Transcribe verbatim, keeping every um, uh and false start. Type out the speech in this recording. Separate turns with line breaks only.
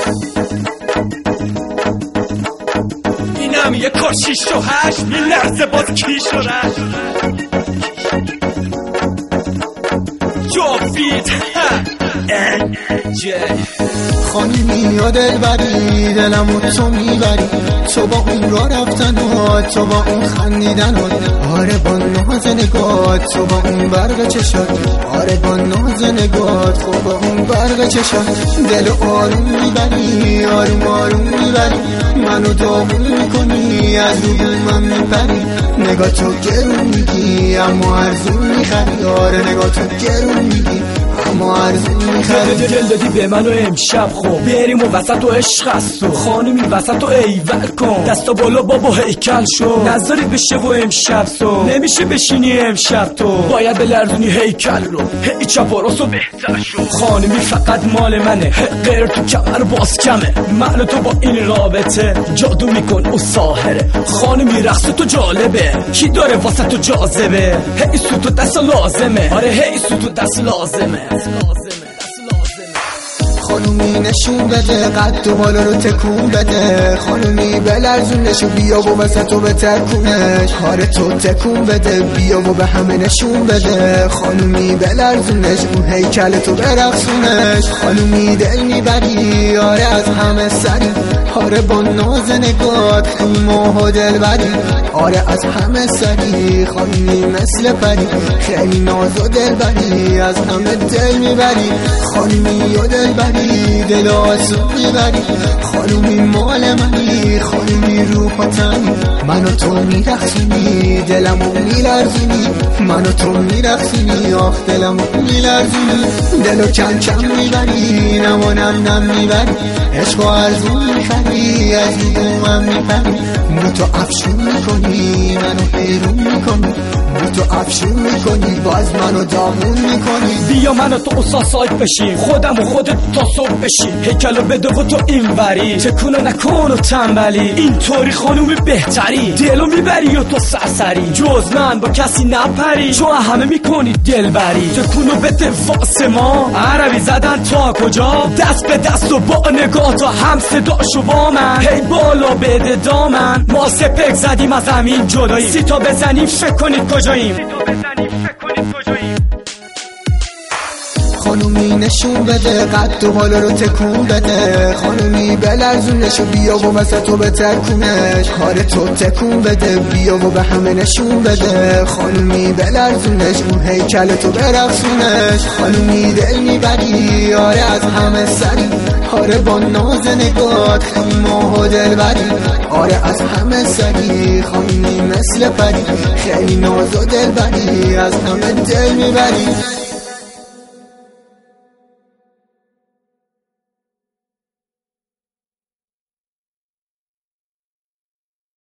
اینم یه کار شیش و هشت این لحظه باز کیش و رشت جاوید
خانمی یا دلبری دلمو تو میبری، تو با اون را رفتنات، تو با اون خندیدنات، آره با ناز نگات، تو با اون برق چشات، آره با ناز نگات، خب با اون برق چشات دل آروم میبری، آروم آروم میبری، منو داغون میکنی، از رو من میپری، نگاه تو گرون میگی اما ارزون میخری، آره نگاه تو گرون میگی اما ارزون میخری.
دل دادی به منو امشب خب بریم و وسط و عشق است و خانمی وسط و ایول کن دستا بالا بابا هیکل شو نظری بشه و امشب تو نمیشه بشینی امشب تو باید بلرزونی هیکل رو هی چپ و راست و بهتر شو خانمی فقط مال منه غیر تو کمر باز کمه من تو با این رابطه جادو میکن و ساحره خانمی رقص تو جالبه کی داره واسه تو جاذبه هی سو تو دست لازمه آره هی سو تو دست لازمه
خانومی نشون بده قد و بالا رو تکون بده خانومی بلرزونش و بیا و وسط و به تکونش کار تو تکون بده بیا و به همه نشون بده خانومی بلرزونش اون هیکل تو برقصونش خانومی دل میبری آره از همه سری آره با ناز نگات خیلی ماه دل بری آره از همه سری خانومی مثل پری خیلی ناز و دل بری از همه دل میبری خانومی و دل بری دل آسون میبری خانومی مال منی خانومی روح و تنی منو تو میرخصونی دلمو میلرزونی منو تو میرخصونی آخ دلمو میلرزونی دلو کم کم میبری نمانم نم میبری عشق و ارزون میخری از دیدو من میپری مو تو افشون میکنی منو حیرون میکنی مو تو افشون میکنی باز منو دامون میکنی
بیا منو تو اصاسایت بشیم خودم و خودت تا صبح بشیم هیکلو بده و تو این وری تکونو نکن و تنبلی اینطوری خانومی بهتری دلو میبری و تو سرسری جز من با کسی نپری چون همه میکنی دلبری تکونو بده واسه ما عربی زدن تا کجا دست به دست و با نگاه تا هم صداشو با من هی بالا بده دامن ما سپک زدیم از زمین جدایی سی تا بزنیم فکر کنید کجاییم
خانومی نشون بده قد و بالا رو تکون بده خانومی بلرزونش و بیا و وسط و به تکونش کار تو تکون بده بیا و به همه نشون بده خانومی بلرزونش اون هیکل تو برقصونش خانومی دل میبری آره از همه سری آره با ناز نگات خیلی ماه و دل بری آره از همه سری خانومی مثل پری خیلی ناز و دل بری از همه دل میبری